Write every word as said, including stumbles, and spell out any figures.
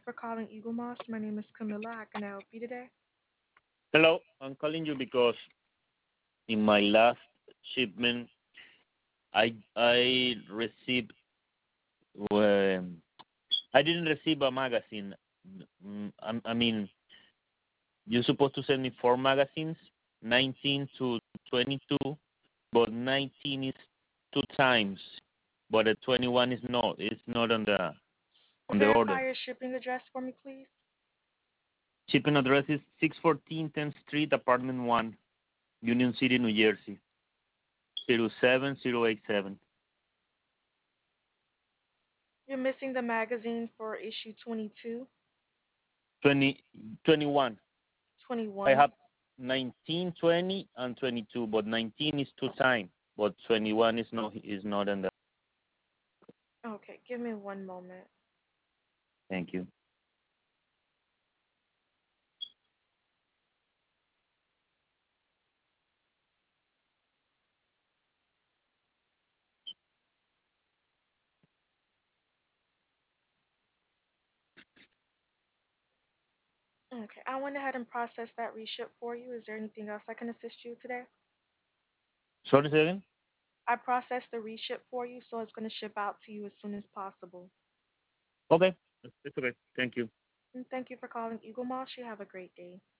for calling Eagle Moss. My name is Camilla. How can I help you today? Hello, I'm calling you because in my last shipment, I I received um, I didn't receive a magazine. Mm, I, I mean, you're supposed to send me four magazines, nineteen to twenty-two, but nineteen is two times, but the twenty-one is not. It's not on the on the Verify order. your shipping address for me, please. Shipping address is six fourteen tenth Street, Apartment One, Union City, New Jersey, zero seven zero eight seven. You're missing the magazine for issue twenty-two, Twenty twenty one. I twenty-one. have nineteen, twenty, and twenty-two, but nineteen is two time, but twenty-one is not is not in the. Okay, give me one moment. Thank you. Okay, I went ahead and processed that reship for you. Is there anything else I can assist you today? Sorry, second. I processed the reship for you, so it's going to ship out to you as soon as possible. Okay, it's okay. Thank you. And thank you for calling Eagle Moss. You have a great day.